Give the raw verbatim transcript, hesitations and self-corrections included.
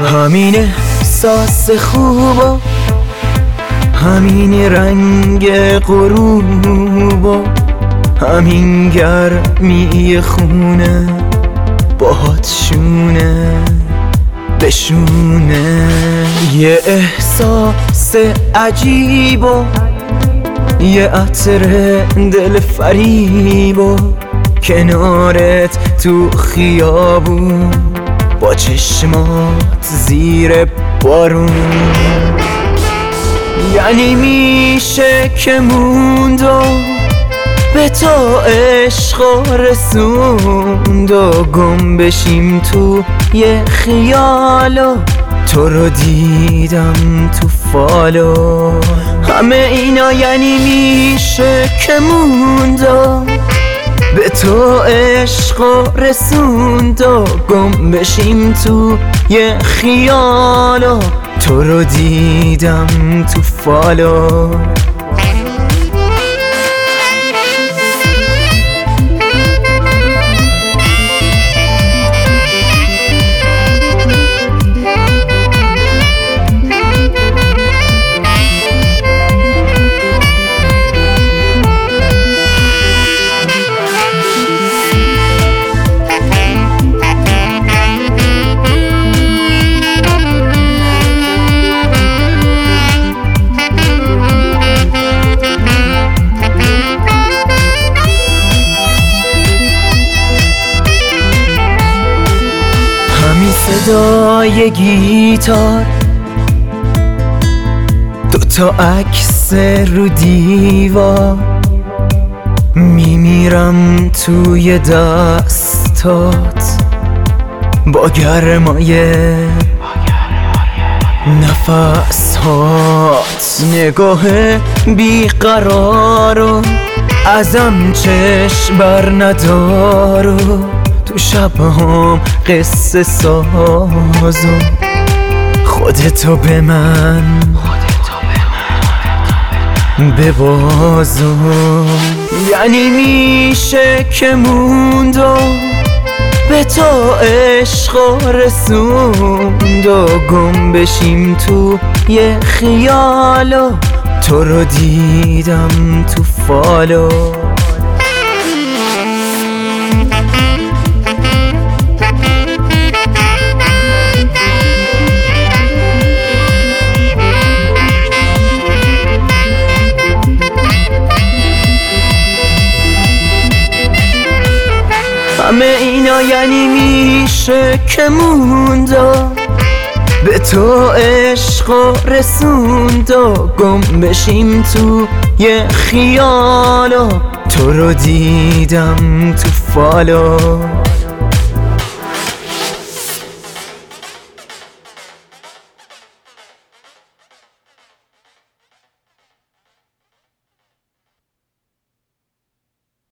همین احساس خوب و همین رنگ غروب و همین گرمی خونه باهات شونه بشونه. یه احساس عجیب و یه عطر دل فریب و کنارت تو خیابون با چشمات زیر بارون. یعنی میشه که موند و به تو عشق رسوند و گم بشیم تو یه خیال و تو رو دیدم تو فالو. همه اینا یعنی میشه که موند و به تو عشق رسوند و گم بشیم تو یه خیال و تو رو دیدم تو فالو. صدای گیتار دوتا عکس رو دیوار میمیرم توی دستات با گرمای نفسات. نگاه بیقرار و ازم چشم بر ندارو تو شبهام قصه سازو خودتو به من ببازو. یعنی میشه که موند و به تو عشق رسوند و گم بشیم تو یه خیال و تو رو دیدم تو فالو. همه اینا یعنی میشه که موند و به تو عشق رسوند و گم بشیم تو یه خیال و تو رو دیدم تو فالو.